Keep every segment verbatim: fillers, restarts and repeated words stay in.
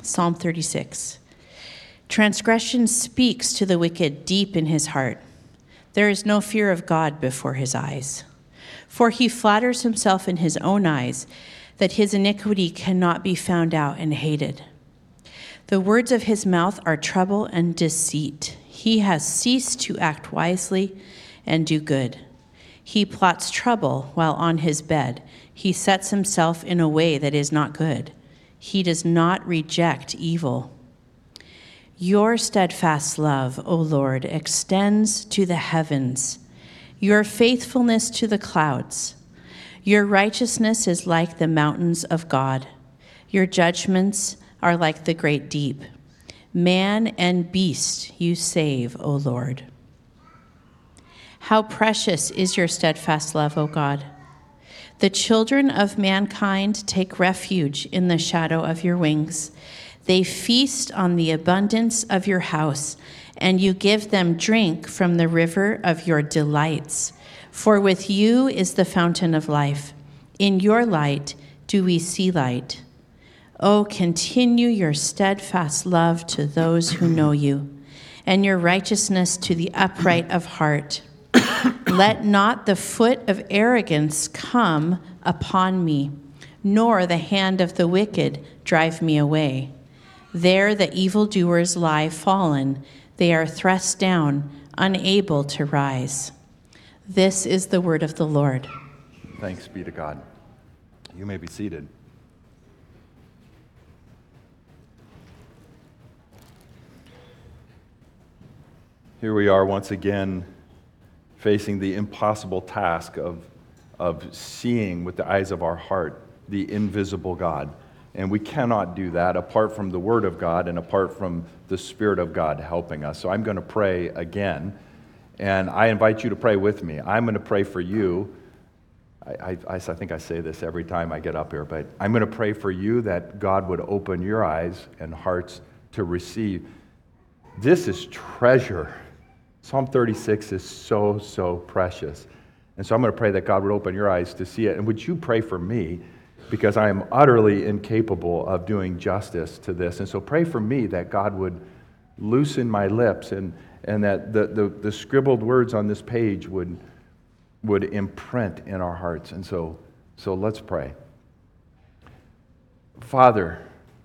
Psalm thirty-six. Transgression speaks to the wicked deep in his heart. There is no fear of God before his eyes. For he flatters himself in his own eyes that his iniquity cannot be found out and hated. The words of his mouth are trouble and deceit. He has ceased to act wisely and do good. He plots trouble while on his bed. He sets himself in a way that is not good. He does not reject evil. Your steadfast love, O Lord, extends to the heavens, your faithfulness to the clouds. Your righteousness is like the mountains of God. Your judgments are like the great deep. Man and beast you save, O Lord. How precious is your steadfast love, O God. The children of mankind take refuge in the shadow of your wings. They feast on the abundance of your house, and you give them drink from the river of your delights. For with you is the fountain of life. In your light do we see light. Oh, continue your steadfast love to those who know you, and your righteousness to the upright of heart. Let not the foot of arrogance come upon me, nor the hand of the wicked drive me away. There the evildoers lie fallen. They are thrust down, unable to rise. This is the word of the Lord. Thanks be to God. You may be seated. Here we are once again facing the impossible task of, of seeing with the eyes of our heart the invisible God. And we cannot do that apart from the Word of God and apart from the Spirit of God helping us. So I'm going to pray again, and I invite you to pray with me. I'm going to pray for you. I, I, I think I say this every time I get up here, but I'm going to pray for you that God would open your eyes and hearts to receive. This is treasure. Psalm thirty-six is so, so precious. And so I'm going to pray that God would open your eyes to see it. And would you pray for me? Because I am utterly incapable of doing justice to this. And so pray for me that God would loosen my lips and, and that the, the, the scribbled words on this page would, would imprint in our hearts. And so, so let's pray. Father,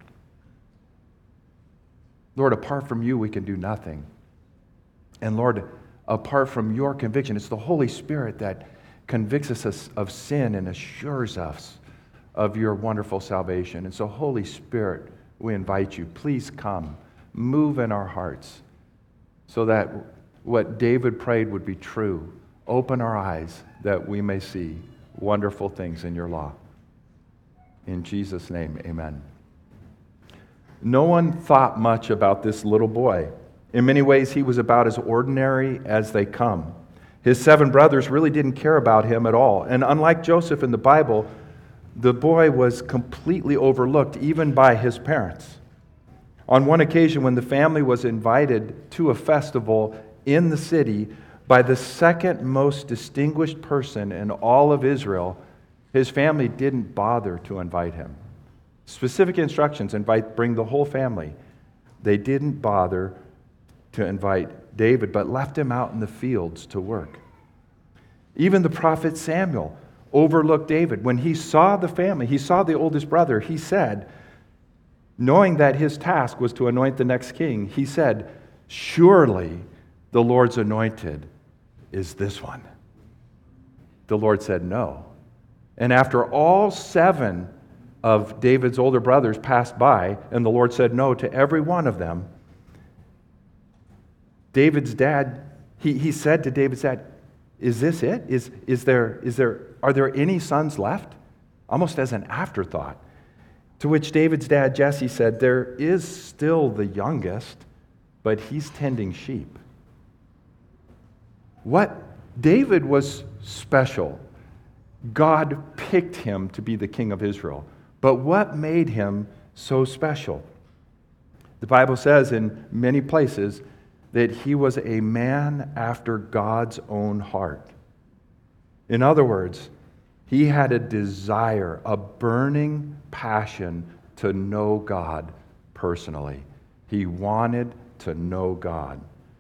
Lord, apart from you, we can do nothing. And Lord, apart from your conviction, it's the Holy Spirit that convicts us of sin and assures us of your wonderful salvation. And so, Holy Spirit, we invite you, please come, move in our hearts so that what David prayed would be true. Open our eyes that we may see wonderful things in your law. In Jesus' name, amen. No one thought much about this little boy. In many ways, he was about as ordinary as they come. His seven brothers really didn't care about him at all. And unlike Joseph in the Bible, the boy was completely overlooked, even by his parents. On one occasion, when the family was invited to a festival in the city by the second most distinguished person in all of Israel, his family didn't bother to invite him. Specific instructions: invite, bring the whole family. They didn't bother to invite David, but left him out in the fields to work. Even the prophet Samuel overlooked David. When he saw the family, he saw the oldest brother, he said, knowing that his task was to anoint the next king, he said, "Surely the Lord's anointed is this one." The Lord said no. And after all seven of David's older brothers passed by, and the Lord said no to every one of them, David's dad, he, he said to David's dad, "Is this it? Is, is there, is there, are there any sons left?" Almost as an afterthought. To which David's dad, Jesse, said, "There is still the youngest, but he's tending sheep." What? David was special. God picked him to be the king of Israel. But what made him so special? The Bible says in many places that he was a man after God's own heart. In other words, he had a desire, a burning passion to know God personally. He wanted to know God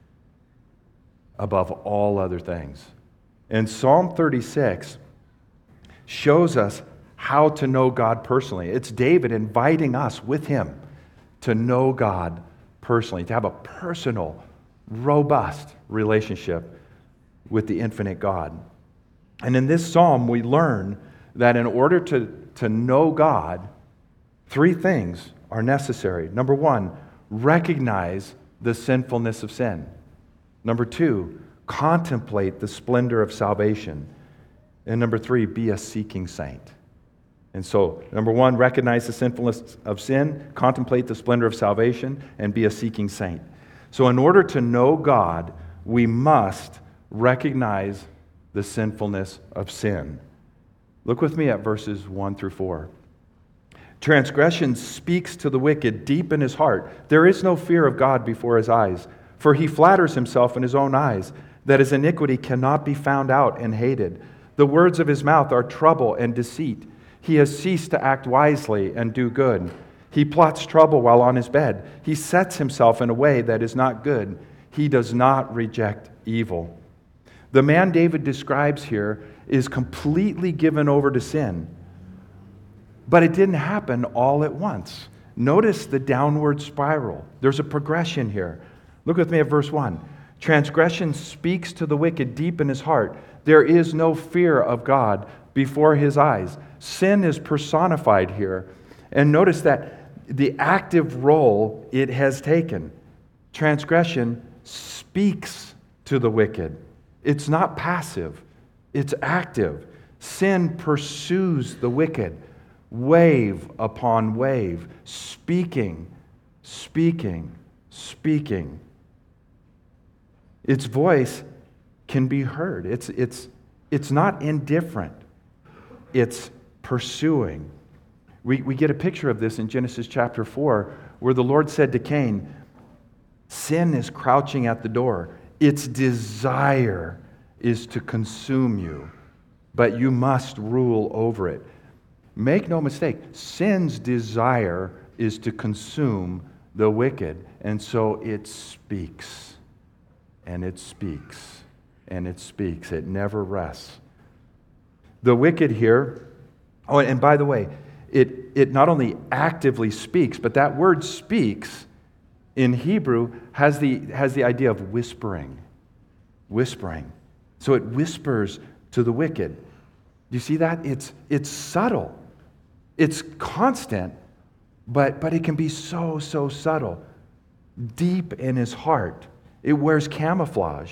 above all other things. And Psalm thirty-six shows us how to know God personally. It's David inviting us with him to know God personally, to have a personal, robust relationship with the infinite God. And in this psalm, we learn that in order to, to know God, three things are necessary. Number one, recognize the sinfulness of sin. Number two, contemplate the splendor of salvation. And number three, be a seeking saint. And so, number one, recognize the sinfulness of sin, contemplate the splendor of salvation, and be a seeking saint. So in order to know God, we must recognize the sinfulness of sin. Look with me at verses one through four. Transgression speaks to the wicked deep in his heart. There is no fear of God before his eyes, for he flatters himself in his own eyes, that his iniquity cannot be found out and hated. The words of his mouth are trouble and deceit. He has ceased to act wisely and do good. He plots trouble while on his bed. He sets himself in a way that is not good. He does not reject evil. The man David describes here is completely given over to sin. But it didn't happen all at once. Notice the downward spiral. There's a progression here. Look with me at verse one. Transgression speaks to the wicked deep in his heart. There is no fear of God before his eyes. Sin is personified here. And notice that the active role it has taken. Transgression speaks to the wicked. It's not passive. It's active. Sin pursues the wicked, wave upon wave, speaking, speaking, speaking. Its voice can be heard. It's, it's, it's not indifferent. It's pursuing. We, we get a picture of this in Genesis chapter four, where the Lord said to Cain, sin is crouching at the door. Its desire is to consume you, but you must rule over it. Make no mistake, sin's desire is to consume the wicked, and so it speaks, and it speaks, and it speaks. It never rests. The wicked here, oh, and by the way, it, it not only actively speaks, but that word speaks in Hebrew has the, has the idea of whispering. Whispering. So it whispers to the wicked. Do you see that? It's, it's subtle. It's constant, but, but it can be so, so subtle. Deep in his heart. It wears camouflage.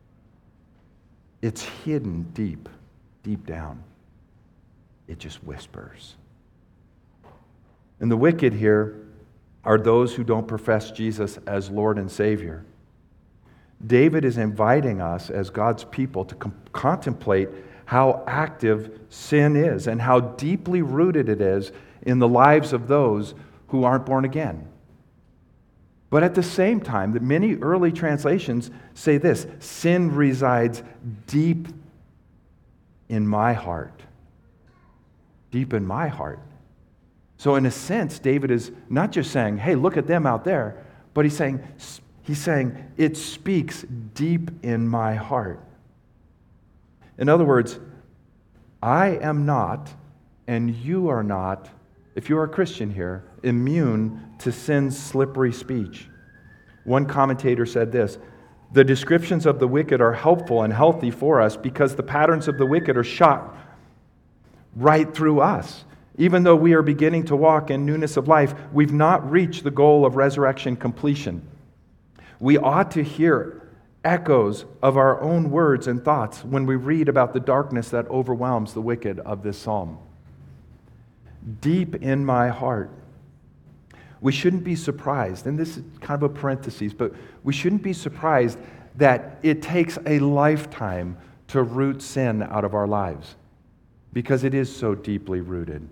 It's hidden deep, deep down. It just whispers. And the wicked here are those who don't profess Jesus as Lord and Savior. David is inviting us as God's people to com- contemplate how active sin is and how deeply rooted it is in the lives of those who aren't born again. But at the same time, that many early translations say this: sin resides deep in my heart. Deep in my heart. So in a sense, David is not just saying, hey, look at them out there, but he's saying, he's saying, it speaks deep in my heart. In other words, I am not, and you are not, if you are a Christian here, immune to sin's slippery speech. One commentator said this: the descriptions of the wicked are helpful and healthy for us because the patterns of the wicked are shot right through us. Even though we are beginning to walk in newness of life, we've not reached the goal of resurrection completion. We ought to hear echoes of our own words and thoughts when we read about the darkness that overwhelms the wicked of this psalm. Deep in my heart. We shouldn't be surprised, and this is kind of a parenthesis, but we shouldn't be surprised that it takes a lifetime to root sin out of our lives, because it is so deeply rooted.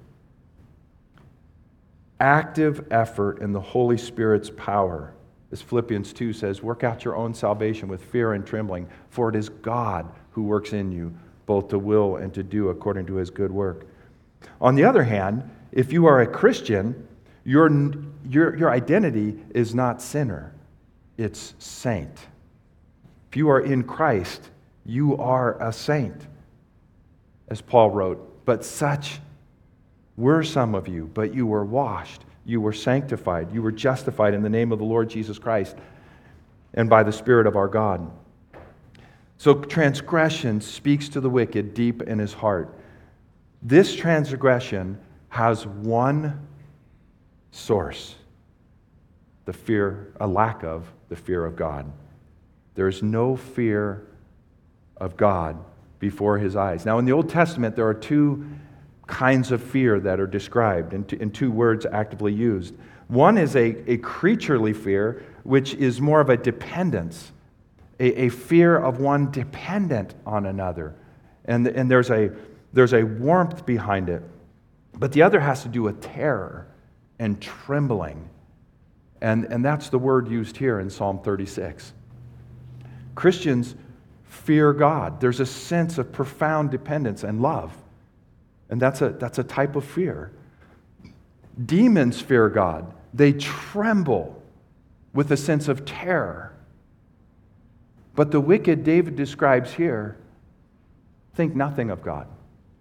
Active effort in the Holy Spirit's power. As Philippians two says, work out your own salvation with fear and trembling, for it is God who works in you, both to will and to do according to his good work. On the other hand, if you are a Christian, Your, your, your identity is not sinner, it's saint. If you are in Christ, you are a saint, as Paul wrote. But such were some of you, but you were washed, you were sanctified, you were justified in the name of the Lord Jesus Christ and by the Spirit of our God. So transgression speaks to the wicked deep in his heart. This transgression has one source: the fear, a lack of the fear of God. There is no fear of God before his eyes. Now, in the Old Testament, there are two kinds of fear that are described in two, in two words actively used. One is a, a creaturely fear, which is more of a dependence, a, a fear of one dependent on another. And, and there's a, there's a warmth behind it. But the other has to do with terror and trembling. And, and that's the word used here in Psalm thirty-six. Christians fear God. There's a sense of profound dependence and love. And that's a, that's a type of fear. Demons fear God. They tremble with a sense of terror. But the wicked David describes here think nothing of God.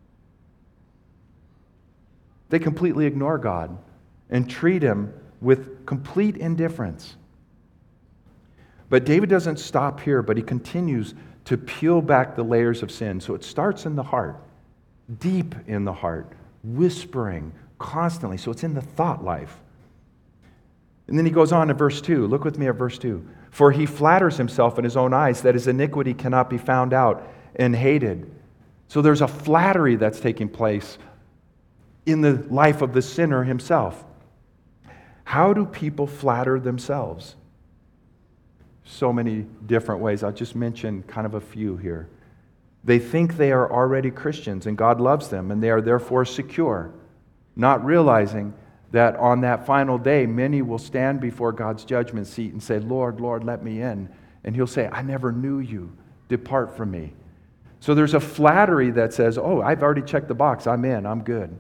They completely ignore God and treat him with complete indifference. But David doesn't stop here, but he continues to peel back the layers of sin. So it starts in the heart, deep in the heart, whispering constantly. So it's in the thought life. And then he goes on to verse two. Look with me at verse two. For he flatters himself in his own eyes that his iniquity cannot be found out and hated. So there's a flattery that's taking place in the life of the sinner himself. How do people flatter themselves? So many different ways. I'll just mention kind of a few here. They think they are already Christians and God loves them and they are therefore secure, not realizing that on that final day, many will stand before God's judgment seat and say, Lord, Lord, let me in. And he'll say, I never knew you. Depart from me. So there's a flattery that says, oh, I've already checked the box. I'm in. I'm good.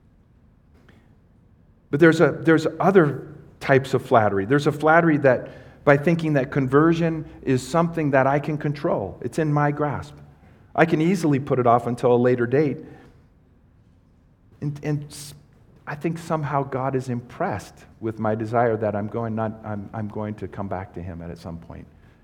But there's a there's other types of flattery. There's a flattery that by thinking that conversion is something that I can control. It's in my grasp. I can easily put it off until a later date. And, and I think somehow God is impressed with my desire that I'm going not I'm, I'm going to come back to him at some point.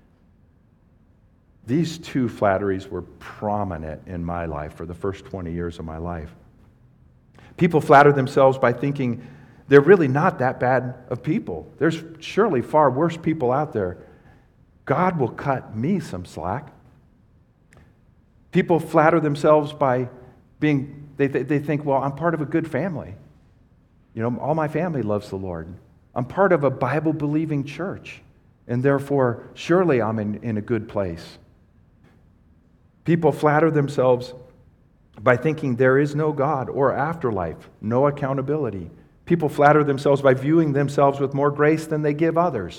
These two flatteries were prominent in my life for the first twenty years of my life. People flatter themselves by thinking they're really not that bad of people. There's surely far worse people out there. God will cut me some slack. People flatter themselves by being, they, they think, well, I'm part of a good family. You know, all my family loves the Lord. I'm part of a Bible-believing church, and therefore, surely I'm in, in a good place. People flatter themselves by thinking there is no God or afterlife, no accountability. People flatter themselves by viewing themselves with more grace than they give others.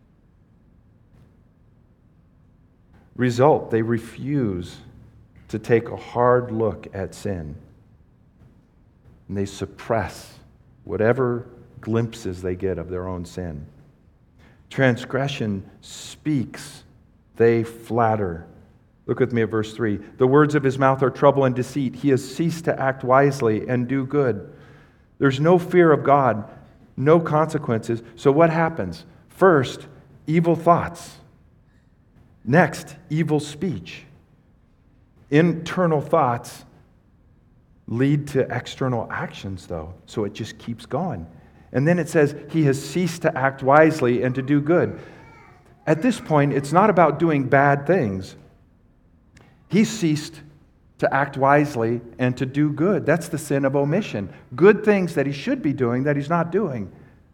Result, they refuse to take a hard look at sin. And they suppress whatever glimpses they get of their own sin. Transgression speaks, they flatter. Look with me at verse three. The words of his mouth are trouble and deceit. He has ceased to act wisely and do good. There's no fear of God, no consequences. So what happens? First, evil thoughts. Next, evil speech. Internal thoughts lead to external actions, though. So it just keeps going. And then it says, he has ceased to act wisely and to do good. At this point, it's not about doing bad things. He's ceased to act wisely and to do good. That's the sin of omission. Good things that he should be doing that he's not doing.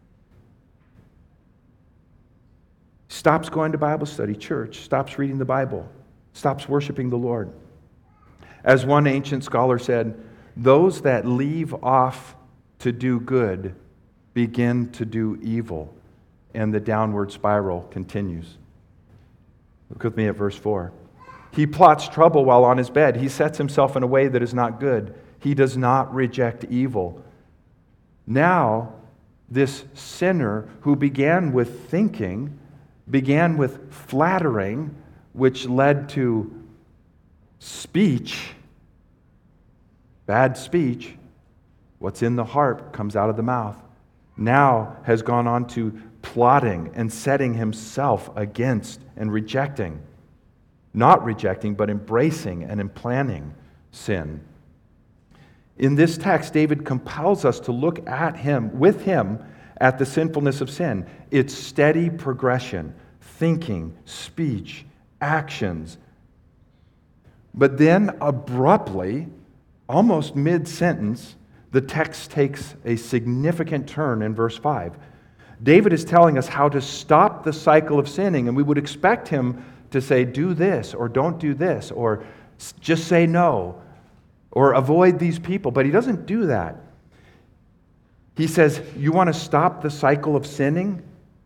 Stops going to Bible study, church. Stops reading the Bible. Stops worshiping the Lord. As one ancient scholar said, those that leave off to do good begin to do evil. And the downward spiral continues. Look with me at verse four. He plots trouble while on his bed. He sets himself in a way that is not good. He does not reject evil. Now, this sinner who began with thinking, began with flattering, which led to speech, bad speech. What's in the heart comes out of the mouth. Now has gone on to plotting and setting himself against and rejecting. Not rejecting, but embracing and implanting sin. In this text, David compels us to look at him, with him, at the sinfulness of sin. Its steady progression, thinking, speech, actions. But then abruptly, almost mid-sentence, the text takes a significant turn in verse five. David is telling us how to stop the cycle of sinning, and we would expect him to say, do this, or don't do this, or just say no, or avoid these people. But he doesn't do that. He says, you want to stop the cycle of sinning?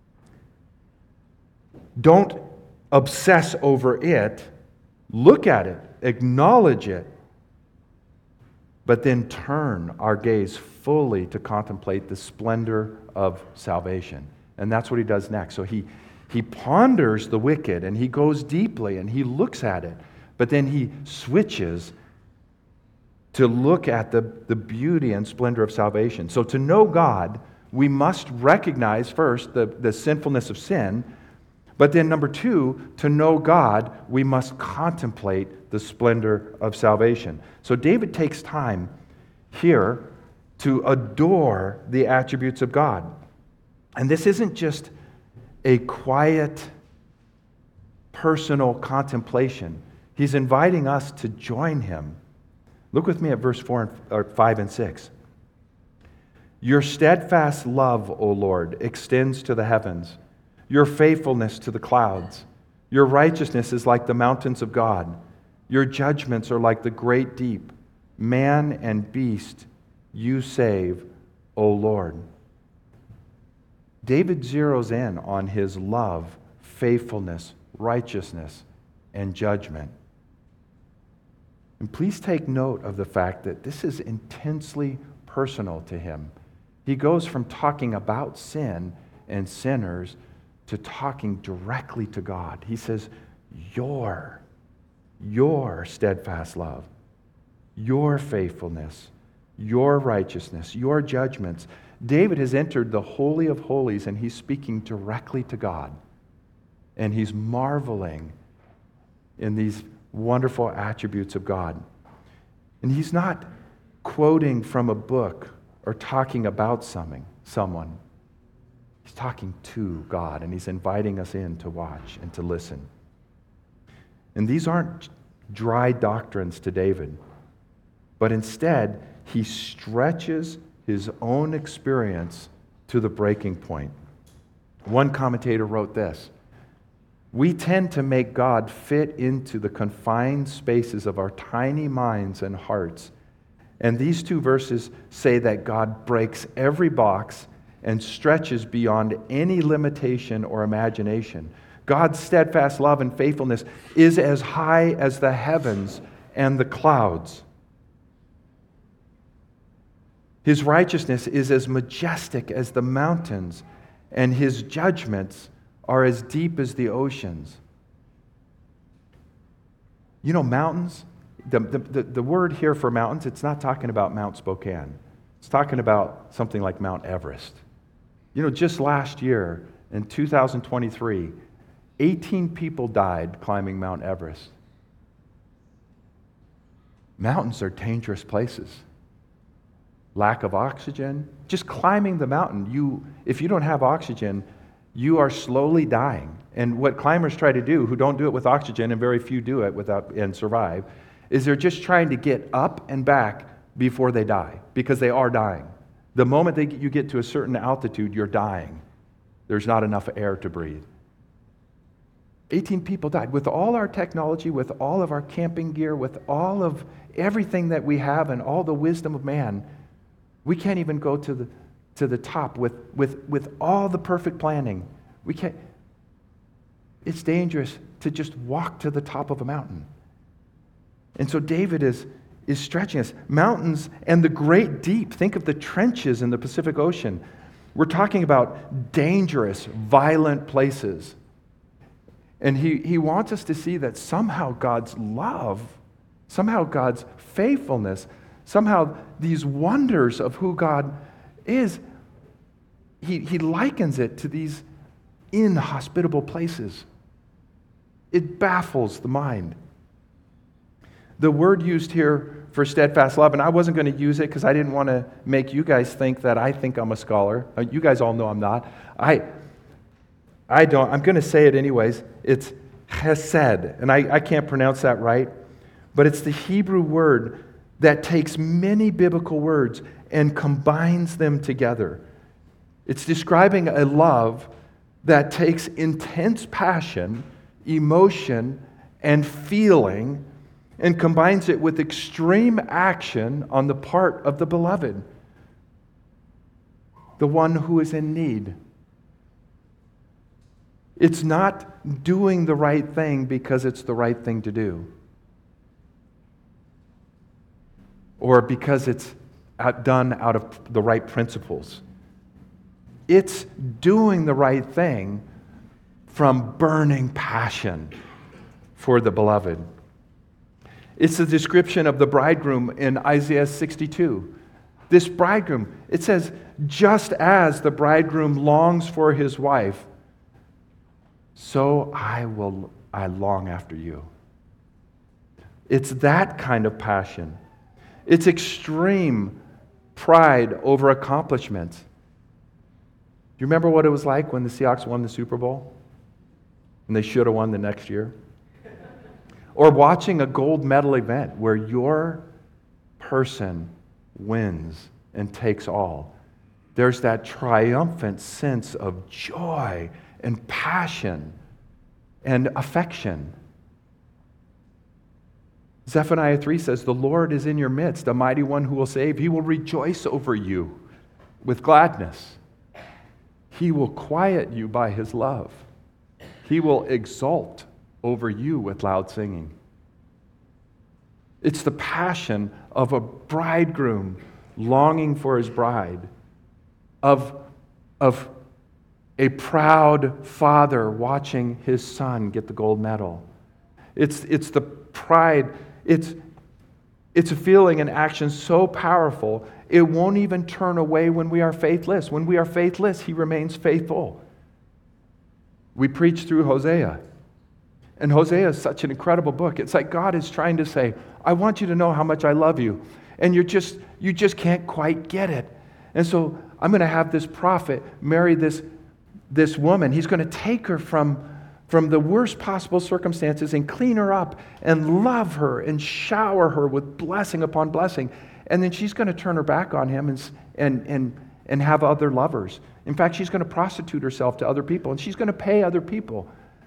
Don't obsess over it. Look at it. Acknowledge it. But then turn our gaze fully to contemplate the splendor of salvation. And that's what he does next. So he, he ponders the wicked, and he goes deeply, and he looks at it. But then he switches to look at the, the beauty and splendor of salvation. So to know God, we must recognize first the, the sinfulness of sin. But then number two, to know God, we must contemplate the splendor of salvation. So David takes time here to adore the attributes of God. And this isn't just a quiet, personal contemplation. He's inviting us to join him. Look with me at verse four and, or five and six. Your steadfast love, O Lord, extends to the heavens. Your faithfulness to the clouds. Your righteousness is like the mountains of God. Your judgments are like the great deep. Man and beast you save, O Lord. David zeroes in on his love, faithfulness, righteousness, and judgment. And please take note of the fact that this is intensely personal to him. He goes from talking about sin and sinners to talking directly to God. He says, your, your steadfast love, your faithfulness, your righteousness, your judgments. David has entered the Holy of Holies, and he's speaking directly to God. And he's marveling in these wonderful attributes of God. And he's not quoting from a book or talking about something, someone. He's talking to God, and he's inviting us in to watch and to listen. And these aren't dry doctrines to David, but instead, he stretches his own experience to the breaking point. One commentator wrote this: we tend to make God fit into the confined spaces of our tiny minds and hearts. And these two verses say that God breaks every box and stretches beyond any limitation or imagination. God's steadfast love and faithfulness is as high as the heavens and the clouds. His righteousness is as majestic as the mountains, and his judgments are as deep as the oceans. You know, mountains, the, the, the, the word here for mountains, it's not talking about Mount Spokane. It's talking about something like Mount Everest. You know, just last year, in two thousand twenty-three, eighteen people died climbing Mount Everest. Mountains are dangerous places. Lack of oxygen. Just climbing the mountain, you, if you don't have oxygen, you are slowly dying. And what climbers try to do, who don't do it with oxygen, and very few do it without and survive, is they're just trying to get up and back before they die, because they are dying. The moment they, you get to a certain altitude, you're dying. There's not enough air to breathe. eighteen people died. With all our technology, with all of our camping gear, with all of everything that we have and all the wisdom of man, we can't even go to the to the top with, with, with all the perfect planning. We can't. It's dangerous to just walk to the top of a mountain. And so David is, is stretching us. Mountains and the great deep. Think of the trenches in the Pacific Ocean. We're talking about dangerous, violent places. And he, he wants us to see that somehow God's love, somehow God's faithfulness, somehow these wonders of who God is, he, he likens it to these inhospitable places. It baffles the mind. The word used here for steadfast love, and I wasn't going to use it because I didn't want to make you guys think that I think I'm a scholar. You guys all know I'm not. I I don't. I'm going to say it anyways. It's chesed, and I, I can't pronounce that right, but it's the Hebrew word that takes many biblical words and combines them together. It's describing a love that takes intense passion, emotion, and feeling and combines it with extreme action on the part of the beloved, the one who is in need. It's not doing the right thing because it's the right thing to do, or because it's done out of the right principles. It's doing the right thing from burning passion for the beloved. It's the description of the bridegroom in Isaiah sixty-two. This bridegroom, it says, just as the bridegroom longs for his wife, so I will I long after you. It's that kind of passion. It's extreme pride over accomplishments. Do you remember what it was like when the Seahawks won the Super Bowl? And they should have won the next year? Or watching a gold medal event where your person wins and takes all. There's that triumphant sense of joy and passion and affection. Zephaniah three says, the Lord is in your midst, a mighty one who will save. He will rejoice over you with gladness. He will quiet you by his love. He will exult over you with loud singing. It's the passion of a bridegroom longing for his bride, of, of a proud father watching his son get the gold medal. It's, it's the pride, it's, it's a feeling and action so powerful, it won't even turn away when we are faithless. When we are faithless, he remains faithful. We preach through Hosea. And Hosea is such an incredible book. It's like God is trying to say, I want you to know how much I love you. And you're just, you just can't quite get it. And so I'm going to have this prophet marry this, this woman. He's going to take her from, from the worst possible circumstances and clean her up and love her and shower her with blessing upon blessing. And then she's going to turn her back on him and, and, and, and have other lovers. In fact, she's going to prostitute herself to other people, and she's going to pay other people.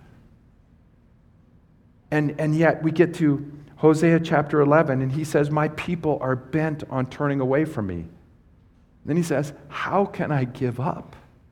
And, and yet we get to Hosea chapter eleven, and he says, my people are bent on turning away from me. Then he says, how can I give up?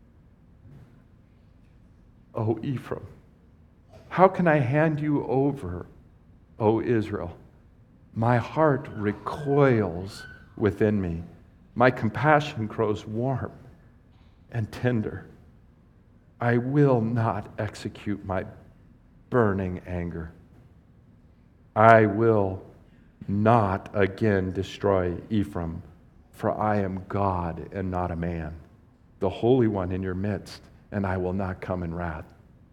O Ephraim, how can I hand you over, O Israel? My heart recoils within me. My compassion grows warm and tender. I will not execute my burning anger. I will not again destroy Ephraim, for I am God and not a man, the Holy One in your midst, and I will not come in wrath.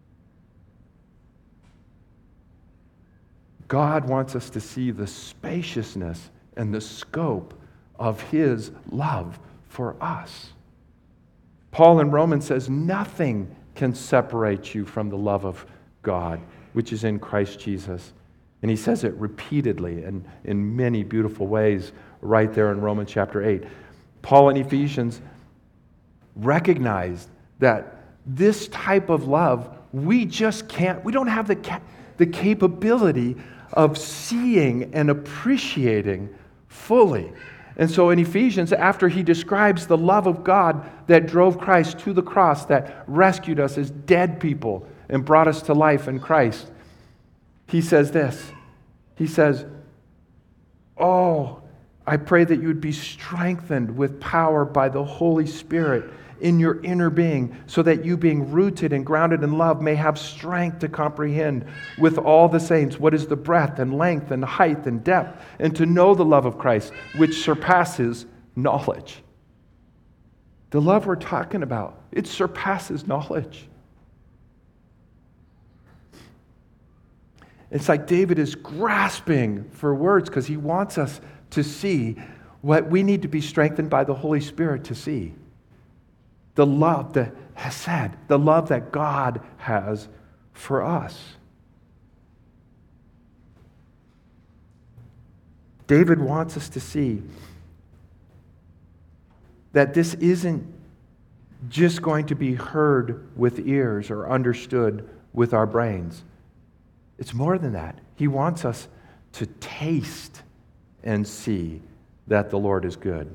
God wants us to see the spaciousness and the scope of his love for us. Paul in Romans says, nothing can separate you from the love of God, which is in Christ Jesus. And he says it repeatedly and in many beautiful ways right there in Romans chapter eight. Paul in Ephesians recognized that this type of love, we just can't, we don't have the, ca- the capability of seeing and appreciating fully. And so in Ephesians, after he describes the love of God that drove Christ to the cross, that rescued us as dead people and brought us to life in Christ, he says this. He says, oh, I pray that you would be strengthened with power by the Holy Spirit in your inner being, so that you, being rooted and grounded in love, may have strength to comprehend with all the saints what is the breadth and length and height and depth, and to know the love of Christ, which surpasses knowledge. The love we're talking about, it surpasses knowledge. It's like David is grasping for words because he wants us to see what we need to be strengthened by the Holy Spirit to see. The love, the hesed, the love that God has for us. David wants us to see that this isn't just going to be heard with ears or understood with our brains. It's more than that. He wants us to taste and see that the Lord is good.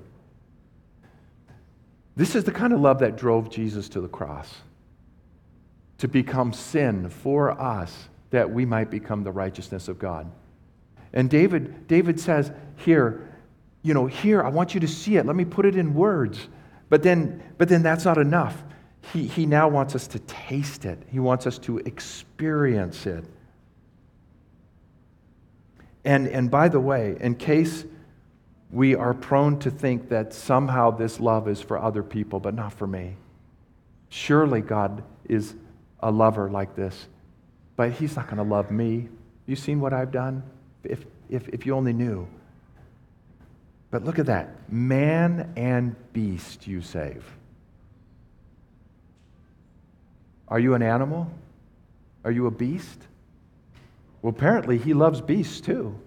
This is the kind of love that drove Jesus to the cross, to become sin for us, that we might become the righteousness of God. And David, David says here, you know, here, I want you to see it. Let me put it in words. But then, but then that's not enough. He, he now wants us to taste it. He wants us to experience it. And, and by the way, in case we are prone to think that somehow this love is for other people, but not for me. Surely God is a lover like this, but He's not going to love me. You seen what I've done? If, if, if you only knew. But look at that. Man and beast you save. Are you an animal? Are you a beast? Well, apparently He loves beasts too.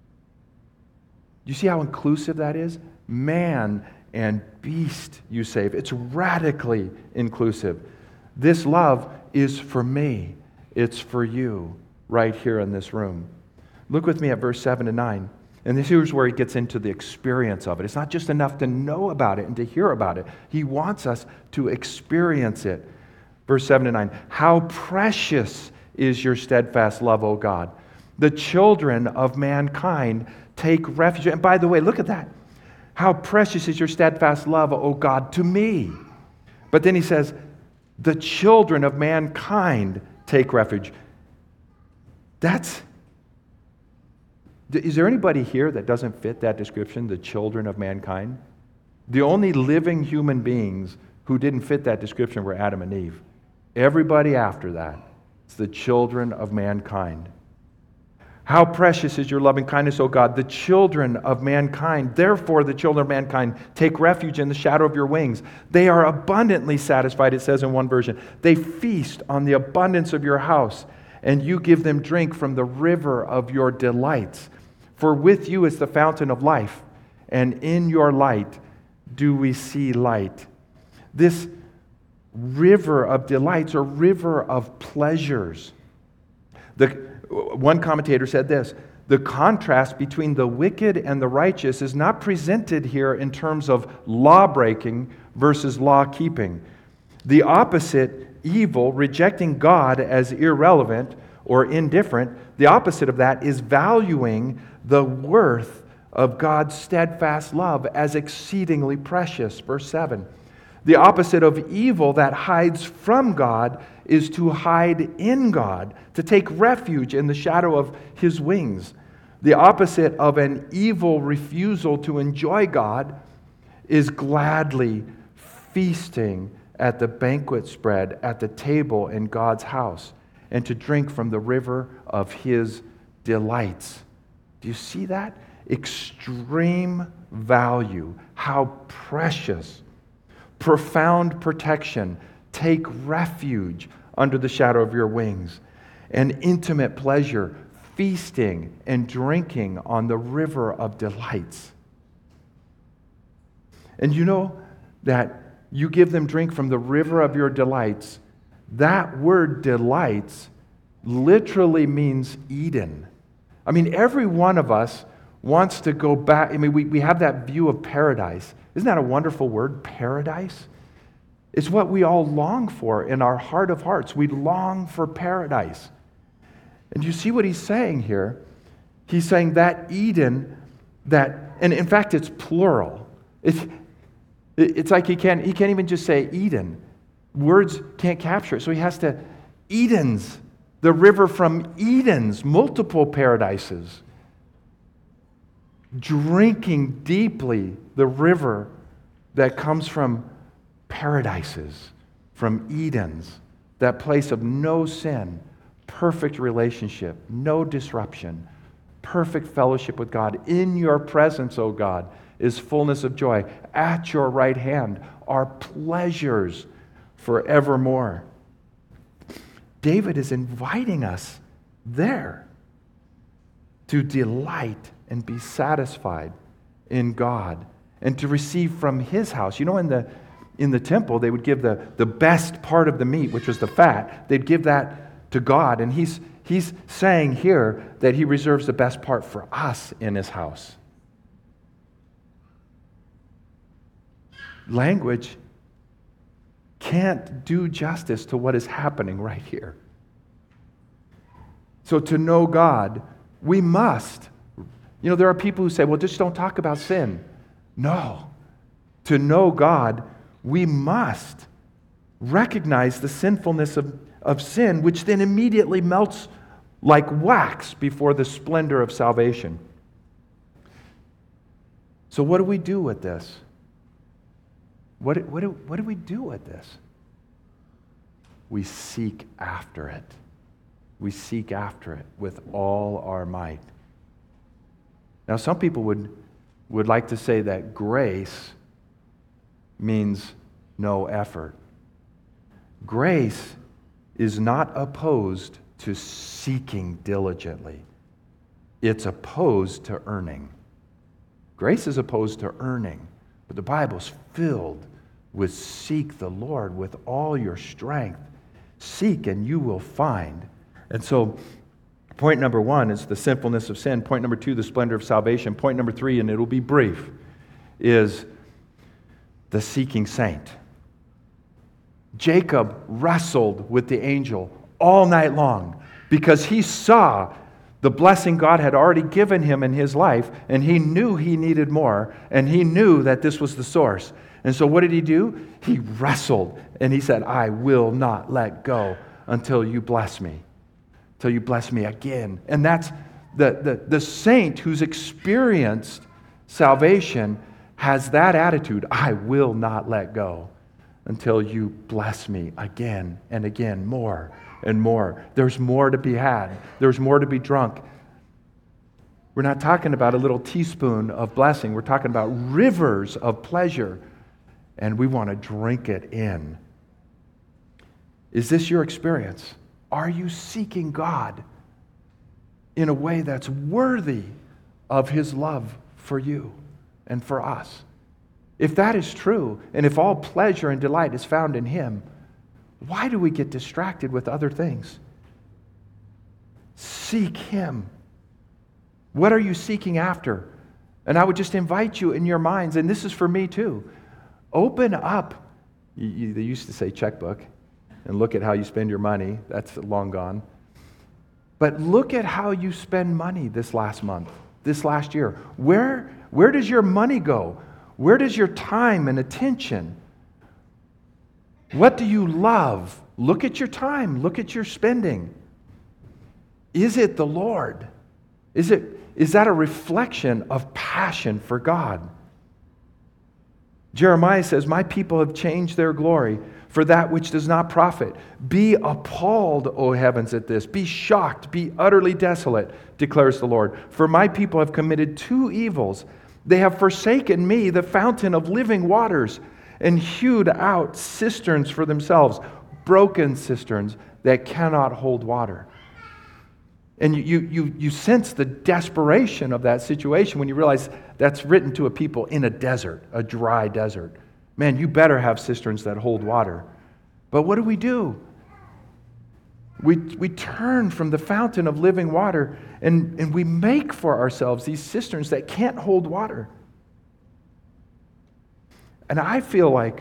You see how inclusive that is? Man and beast you save. It's radically inclusive. This love is for me. It's for you right here in this room. Look with me at verse seven and nine. And this here's where he gets into the experience of it. It's not just enough to know about it and to hear about it. He wants us to experience it. Verse seven and nine. How precious is your steadfast love, O God. The children of mankind take refuge. And by the way, look at that. How precious is your steadfast love, O God, to me. But then he says, the children of mankind take refuge. That's, is there anybody here that doesn't fit that description, the children of mankind? The only living human beings who didn't fit that description were Adam and Eve. Everybody after that, it's the children of mankind. How precious is your loving kindness, O God, the children of mankind. Therefore, the children of mankind take refuge in the shadow of your wings. They are abundantly satisfied, it says in one version. They feast on the abundance of your house, and you give them drink from the river of your delights. For with you is the fountain of life, and in your light do we see light. This river of delights, or river of pleasures. The One commentator said this, the contrast between the wicked and the righteous is not presented here in terms of law-breaking versus law-keeping. The opposite, evil, rejecting God as irrelevant or indifferent, the opposite of that is valuing the worth of God's steadfast love as exceedingly precious. Verse seven. The opposite of evil that hides from God is to hide in God, to take refuge in the shadow of His wings. The opposite of an evil refusal to enjoy God is gladly feasting at the banquet spread at the table in God's house and to drink from the river of His delights. Do you see that? Extreme value. How precious. Profound protection. Take refuge under the shadow of your wings. And intimate pleasure, feasting and drinking on the river of delights. And you know that you give them drink from the river of your delights. That word delights literally means Eden. I mean, every one of us wants to go back. I mean, we, we have that view of paradise. Isn't that a wonderful word, paradise? It's what we all long for in our heart of hearts. We long for paradise. And you see what he's saying here? He's saying that Eden, that and in fact, it's plural. It's, it's like he can't, he can't even just say Eden. Words can't capture it, so he has to, Edens, the river from Edens, multiple paradises. Drinking deeply the river that comes from paradises, from Edens, that place of no sin, perfect relationship, no disruption, perfect fellowship with God. In your presence, O God, is fullness of joy. At your right hand are pleasures forevermore. David is inviting us there to delight and be satisfied in God and to receive from His house. You know, in the in the temple, they would give the, the best part of the meat, which was the fat. They'd give that to God, and he's, he's saying here that He reserves the best part for us in His house. Language can't do justice to what is happening right here. So to know God, we must. You know, there are people who say, well, just don't talk about sin. No. To know God, we must recognize the sinfulness of, of sin, which then immediately melts like wax before the splendor of salvation. So what do we do with this? What, what, do, what do we do with this? We seek after it. We seek after it with all our might. Now, some people would, would like to say that grace means no effort. Grace is not opposed to seeking diligently. It's opposed to earning. Grace is opposed to earning, but the Bible's filled with seek the Lord with all your strength. Seek and you will find. And so, point number one is the sinfulness of sin. Point number two, the splendor of salvation. Point number three, and it'll be brief, is the seeking saint. Jacob wrestled with the angel all night long because he saw the blessing God had already given him in his life, and he knew he needed more, and he knew that this was the source. And so what did he do? He wrestled, and he said, I will not let go until you bless me, until you bless me again. And that's the, the, the saint who's experienced salvation has that attitude. I will not let go until you bless me again and again, more and more. There's more to be had. There's more to be drunk. We're not talking about a little teaspoon of blessing. We're talking about rivers of pleasure, and we want to drink it in. Is this your experience? Are you seeking God in a way that's worthy of His love for you and for us? If that is true, and if all pleasure and delight is found in Him, why do we get distracted with other things? Seek Him. What are you seeking after? And I would just invite you in your minds, and this is for me too, open up. You, you, they used to say checkbook, and look at how you spend your money. That's long gone. But look at how you spend money this last month, this last year. Where, where does your money go? Where does your time and attention? What do you love? Look at your time. Look at your spending. Is it the Lord? Is it, is that a reflection of passion for God? Jeremiah says, my people have changed their glory for that which does not profit. Be appalled, O heavens, at this. Be shocked. Be utterly desolate, declares the Lord. For my people have committed two evils. They have forsaken me, the fountain of living waters, and hewed out cisterns for themselves, broken cisterns that cannot hold water. And you, you, you sense the desperation of that situation when you realize that's written to a people in a desert, a dry desert. Man, you better have cisterns that hold water. But what do we do? We, we turn from the fountain of living water and, and we make for ourselves these cisterns that can't hold water. And I feel like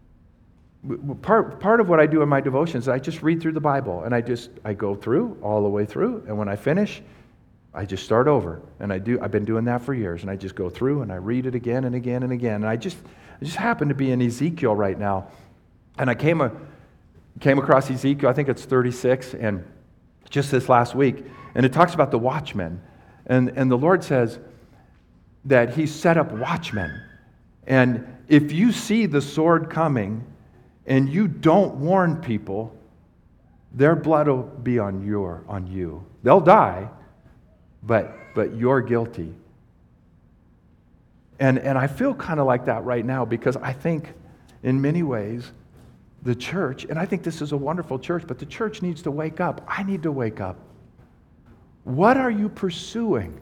part, part of what I do in my devotions, I just read through the Bible and I just, I go through all the way through. And when I finish, I just start over, and I do, I've been doing that for years, and I just go through and I read it again and again and again. And I just, I just happen to be in Ezekiel right now, and I came, a, came across Ezekiel, I think it's thirty-six, and just this last week, and it talks about the watchmen. And, and the Lord says that He set up watchmen. And if you see the sword coming and you don't warn people, their blood will be on your on you. They'll die, but but you're guilty. And and I feel kind of like that right now, because I think in many ways the church, and I think this is a wonderful church, but the church needs to wake up. I need to wake up. What are you pursuing?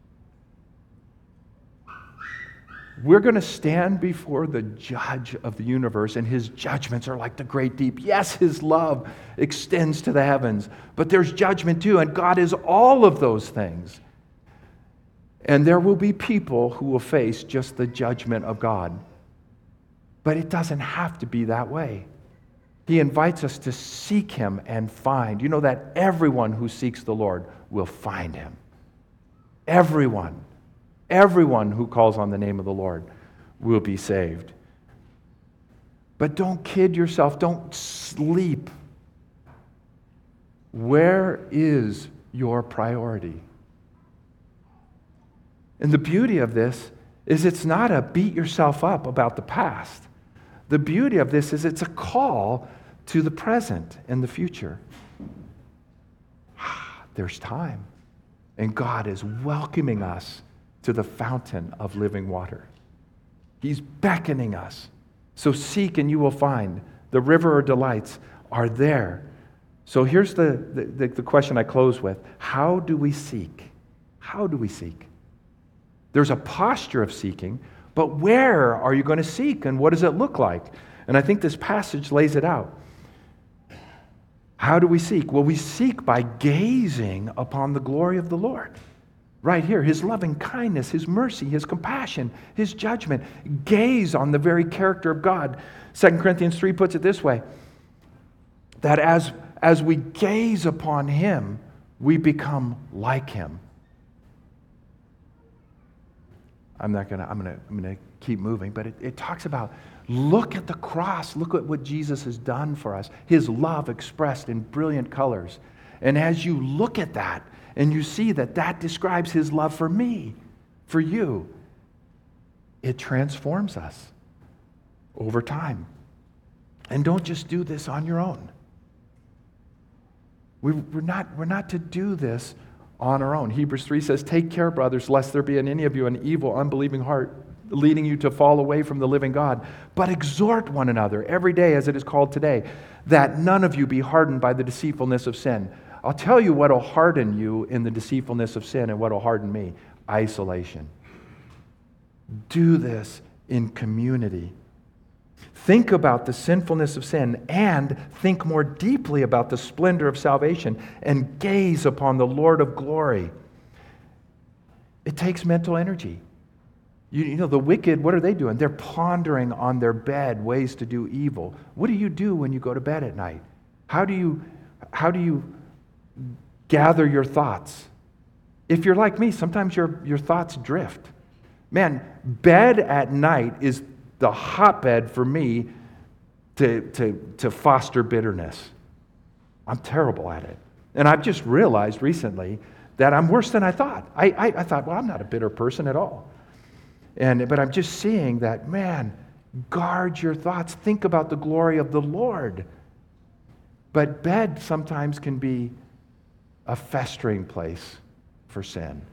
We're going to stand before the judge of the universe, and His judgments are like the great deep. Yes, His love extends to the heavens, but there's judgment too, and God is all of those things. And there will be people who will face just the judgment of God. But it doesn't have to be that way. He invites us to seek Him and find. You know that everyone who seeks the Lord will find Him. Everyone. Everyone who calls on the name of the Lord will be saved. But don't kid yourself. Don't sleep. Where is your priority? And the beauty of this is it's not a beat yourself up about the past. The beauty of this is it's a call to the present and the future. There's time. And God is welcoming us to the fountain of living water. He's beckoning us. So seek and you will find. The river of delights are there. So here's the, the, the question I close with. How do we seek? How do we seek? There's a posture of seeking, but where are you going to seek, and what does it look like? And I think this passage lays it out. How do we seek? Well, we seek by gazing upon the glory of the Lord. Right here, His loving kindness, His mercy, His compassion, His judgment. Gaze on the very character of God. Second Corinthians three puts it this way, that as, as we gaze upon Him, we become like Him. I'm not gonna, I'm gonna, I'm gonna keep moving, but it, it talks about, look at the cross, look at what Jesus has done for us, His love expressed in brilliant colors. And as you look at that, and you see that that describes His love for me, for you, it transforms us over time. And don't just do this on your own. We, we're not, we're not to do this on our own. Hebrews three says, take care, brothers, lest there be in any of you an evil, unbelieving heart, leading you to fall away from the living God. But exhort one another every day, as it is called today, that none of you be hardened by the deceitfulness of sin. I'll tell you what will harden you in the deceitfulness of sin and what will harden me. Isolation. Do this in community. Think about the sinfulness of sin and think more deeply about the splendor of salvation and gaze upon the Lord of glory. It takes mental energy. You, you know, the wicked, what are they doing? They're pondering on their bed ways to do evil. What do you do when you go to bed at night? How do you, how do you gather your thoughts? If you're like me, sometimes your, your thoughts drift. Man, bed at night is the hotbed for me to, to, to foster bitterness. I'm terrible at it. And I've just realized recently that I'm worse than I thought. I, I, I thought, well, I'm not a bitter person at all. And but I'm just seeing that, man, guard your thoughts. Think about the glory of the Lord. But bed sometimes can be a festering place for sin.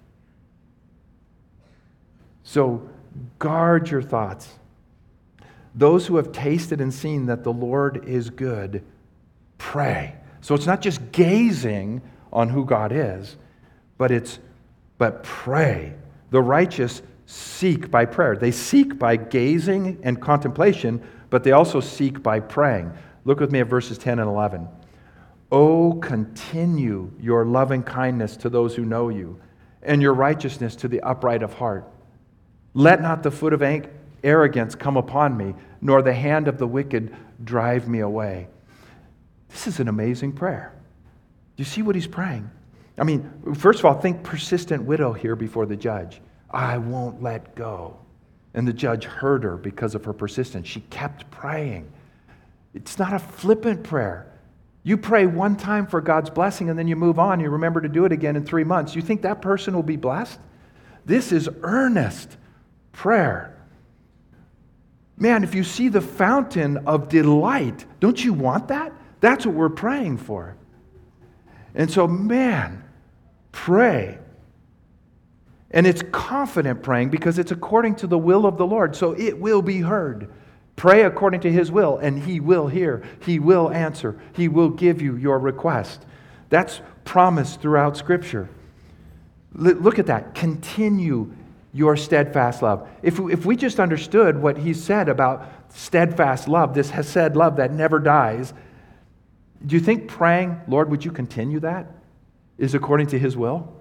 So guard your thoughts. Those who have tasted and seen that the Lord is good, pray. So it's not just gazing on who God is, but it's but pray. The righteous seek by prayer. They seek by gazing and contemplation, but they also seek by praying. Look with me at verses ten and eleven. Oh, continue your loving kindness to those who know you, and your righteousness to the upright of heart. Let not the foot of arrogance come upon me, nor the hand of the wicked drive me away. This is an amazing prayer. Do you see what he's praying? I mean, first of all, think persistent widow here before the judge. I won't let go. And the judge heard her because of her persistence. She kept praying. It's not a flippant prayer. You pray one time for God's blessing and then you move on. You remember to do it again in three months. You think that person will be blessed? This is earnest prayer. Man, if you see the fountain of delight, don't you want that? That's what we're praying for. And so, man, pray. And it's confident praying because it's according to the will of the Lord. So it will be heard. Pray according to His will, and He will hear. He will answer. He will give you your request. That's promised throughout Scripture. L- look at that. Continue your steadfast love. If, if we just understood what He said about steadfast love, this hesed love that never dies, do you think praying, Lord, would you continue that, is according to His will?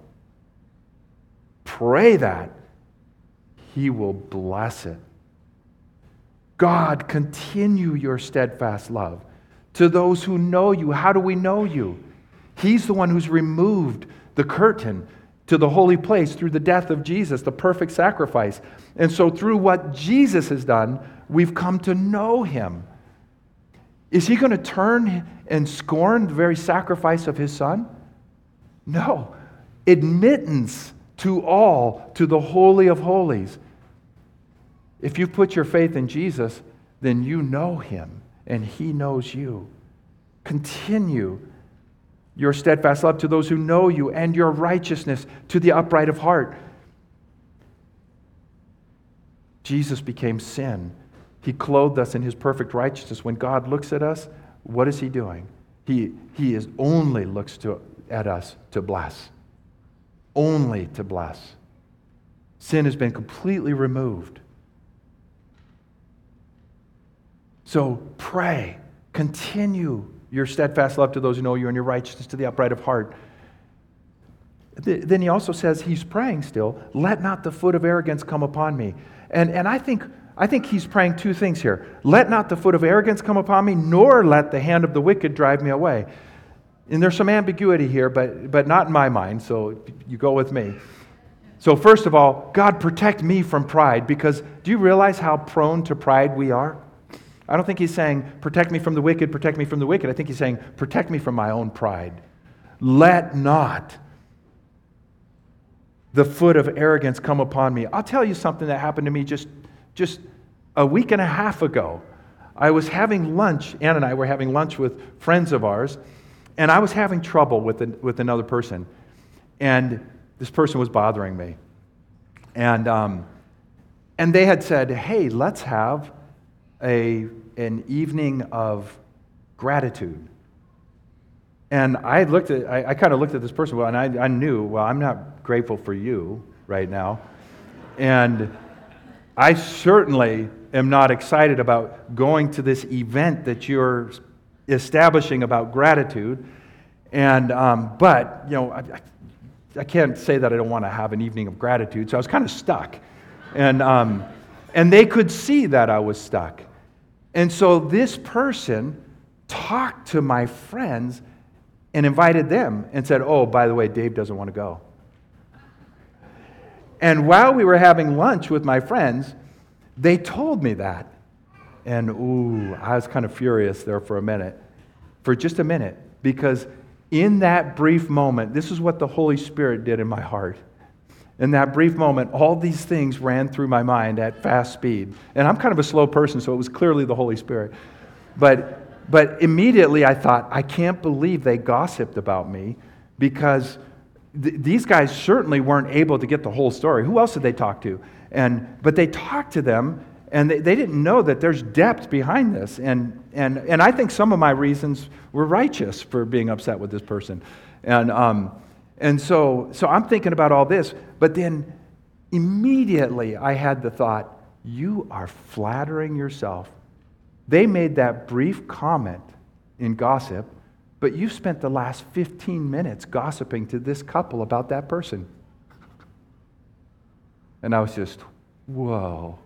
Pray that. He will bless it. God, continue your steadfast love to those who know you. How do we know you? He's the one who's removed the curtain to the holy place through the death of Jesus, the perfect sacrifice. And so through what Jesus has done, we've come to know Him. Is He going to turn and scorn the very sacrifice of His Son? No. Admittance to all, to the Holy of Holies. If you put your faith in Jesus, then you know Him and He knows you. Continue your steadfast love to those who know you and your righteousness to the upright of heart. Jesus became sin. He clothed us in His perfect righteousness. When God looks at us, what is He doing? He, he is only looks to, at us to bless. Only to bless. Sin has been completely removed. So pray, continue your steadfast love to those who know you and your righteousness to the upright of heart. Then he also says, he's praying still, let not the foot of arrogance come upon me. And, and I think I think he's praying two things here. Let not the foot of arrogance come upon me, nor let the hand of the wicked drive me away. And there's some ambiguity here, but, but not in my mind, so you go with me. So first of all, God, protect me from pride, because do you realize how prone to pride we are? I don't think he's saying, protect me from the wicked, protect me from the wicked. I think he's saying, protect me from my own pride. Let not the foot of arrogance come upon me. I'll tell you something that happened to me just, just a week and a half ago. I was having lunch, Ann and I were having lunch with friends of ours, and I was having trouble with, an, with another person. And this person was bothering me. And, um, and they had said, hey, let's have a an evening of gratitude. And I looked at I, I kind of looked at this person, well, and I, I knew, well, I'm not grateful for you right now. And I certainly am not excited about going to this event that you're establishing about gratitude. And um, but you know, I, I can't say that I don't want to have an evening of gratitude. So I was kind of stuck, and um, and they could see that I was stuck. And so this person talked to my friends and invited them and said, oh, by the way, Dave doesn't want to go. And while we were having lunch with my friends, they told me that. And ooh, I was kind of furious there for a minute, for just a minute, because in that brief moment, this is what the Holy Spirit did in my heart. In that brief moment, all these things ran through my mind at fast speed. And I'm kind of a slow person, so it was clearly the Holy Spirit. But, but immediately I thought, I can't believe they gossiped about me, because th- these guys certainly weren't able to get the whole story. Who else did they talk to? And But they talked to them, and they, they didn't know that there's depth behind this. And, and, and I think some of my reasons were righteous for being upset with this person. And... Um, And so, so I'm thinking about all this, but then immediately I had the thought, you are flattering yourself. They made that brief comment in gossip, but you spent the last fifteen minutes gossiping to this couple about that person. And I was just, whoa.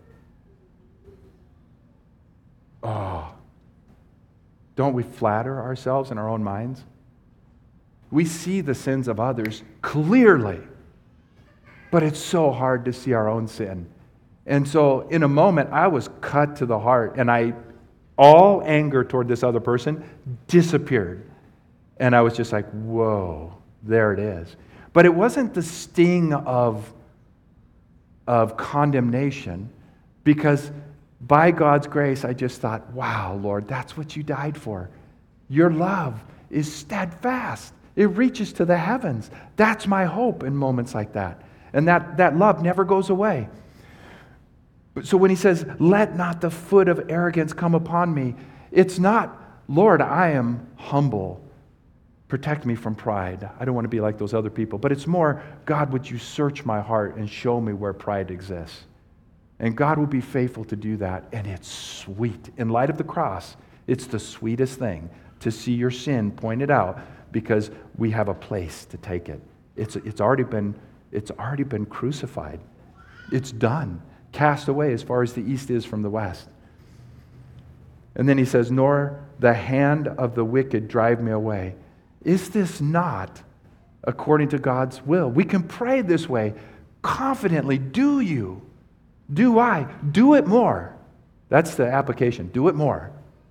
Oh. Don't we flatter ourselves in our own minds? We see the sins of others clearly, but it's so hard to see our own sin. And so in a moment, I was cut to the heart, and I, all anger toward this other person disappeared. And I was just like, whoa, there it is. But it wasn't the sting of, of condemnation, because by God's grace, I just thought, wow, Lord, that's what you died for. Your love is steadfast. It reaches to the heavens. That's my hope in moments like that. And that, that love never goes away. So when he says, let not the foot of arrogance come upon me, it's not, Lord, I am humble. Protect me from pride. I don't want to be like those other people. But it's more, God, would you search my heart and show me where pride exists? And God will be faithful to do that. And it's sweet. In light of the cross, it's the sweetest thing to see your sin pointed out, because we have a place to take it. It's, it's, already been, it's already been crucified. It's done. Cast away as far as the east is from the west. And then he says, nor the hand of the wicked drive me away. Is this not according to God's will? We can pray this way confidently. Do you? Do I? Do it more. That's the application. Do it more.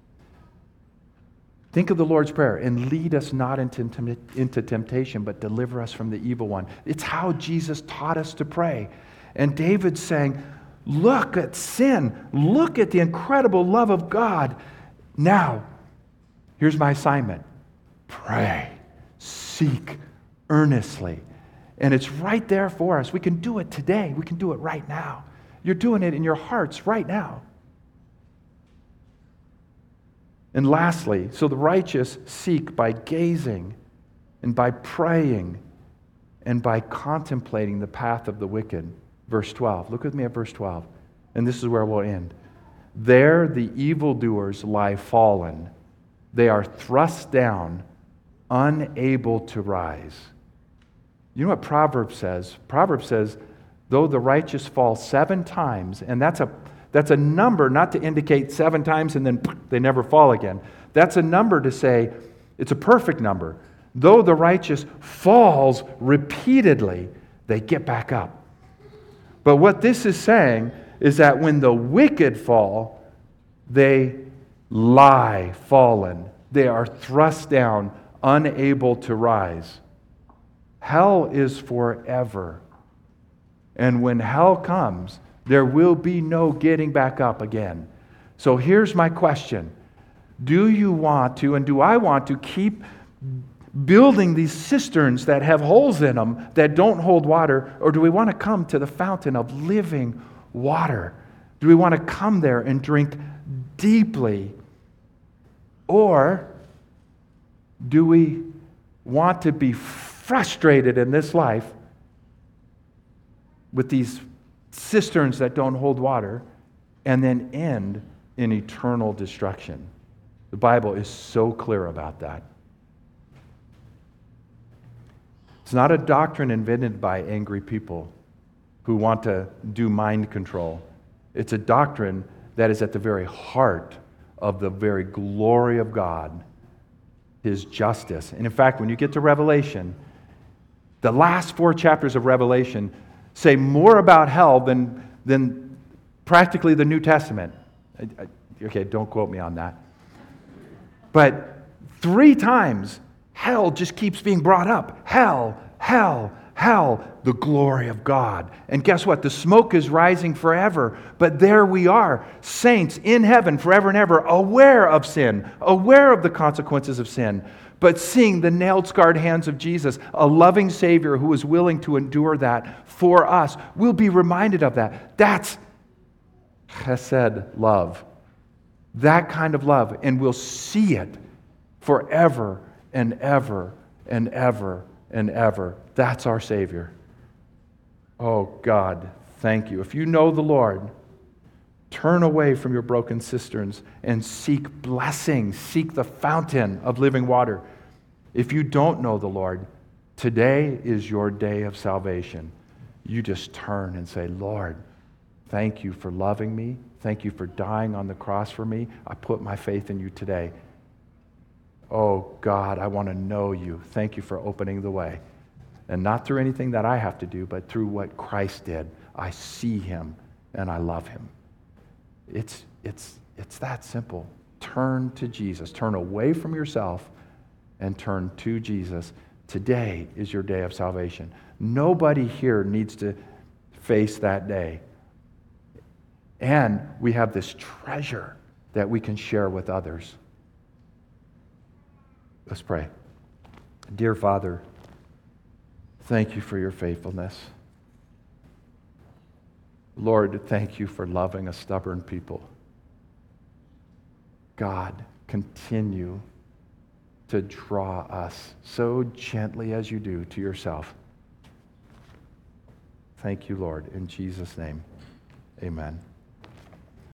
Think of the Lord's Prayer, and lead us not into, into temptation, but deliver us from the evil one. It's how Jesus taught us to pray. And David's saying, look at sin. Look at the incredible love of God. Now, here's my assignment. Pray. Seek earnestly. And it's right there for us. We can do it today. We can do it right now. You're doing it in your hearts right now. And lastly, so the righteous seek by gazing and by praying and by contemplating the path of the wicked. Verse twelve. Look with me at verse twelve. And this is where we'll end. There the evildoers lie fallen. They are thrust down, unable to rise. You know what Proverbs says? Proverbs says, though the righteous fall seven times, and that's a That's a number not to indicate seven times and then they never fall again. That's a number to say it's a perfect number. Though the righteous falls repeatedly, they get back up. But what this is saying is that when the wicked fall, they lie fallen. They are thrust down, unable to rise. Hell is forever. And when hell comes, there will be no getting back up again. So here's my question. Do you want to, and do I want to, keep building these cisterns that have holes in them that don't hold water, or do we want to come to the fountain of living water? Do we want to come there and drink deeply? Or do we want to be frustrated in this life with these cisterns that don't hold water, and then end in eternal destruction? The Bible is so clear about that. It's not a doctrine invented by angry people who want to do mind control. It's a doctrine that is at the very heart of the very glory of God, His justice. And in fact, when you get to Revelation, the last four chapters of Revelation say more about hell than, than practically the New Testament. I, I, okay, don't quote me on that. But three times, hell just keeps being brought up. Hell, hell, hell, the glory of God. And guess what? The smoke is rising forever. But there we are, saints in heaven forever and ever, aware of sin, aware of the consequences of sin, but seeing the nailed-scarred hands of Jesus, a loving Savior who is willing to endure that for us. We'll be reminded of that. That's chesed love. That kind of love. And we'll see it forever and ever and ever and ever. That's our Savior. Oh, God, thank you. If you know the Lord, turn away from your broken cisterns and seek blessing. Seek the fountain of living water. If you don't know the Lord, today is your day of salvation. You just turn and say, Lord, thank you for loving me. Thank you for dying on the cross for me. I put my faith in you today. Oh, God, I want to know you. Thank you for opening the way. And not through anything that I have to do, but through what Christ did. I see him and I love him. It's, it's, it's that simple. Turn to Jesus. Turn away from yourself and turn to Jesus. Today is your day of salvation. Nobody here needs to face that day. And we have this treasure that we can share with others. Let's pray. Dear Father, thank you for your faithfulness. Lord, thank you for loving a stubborn people. God, continue to draw us so gently as you do to yourself. Thank you, Lord. In Jesus' name, amen.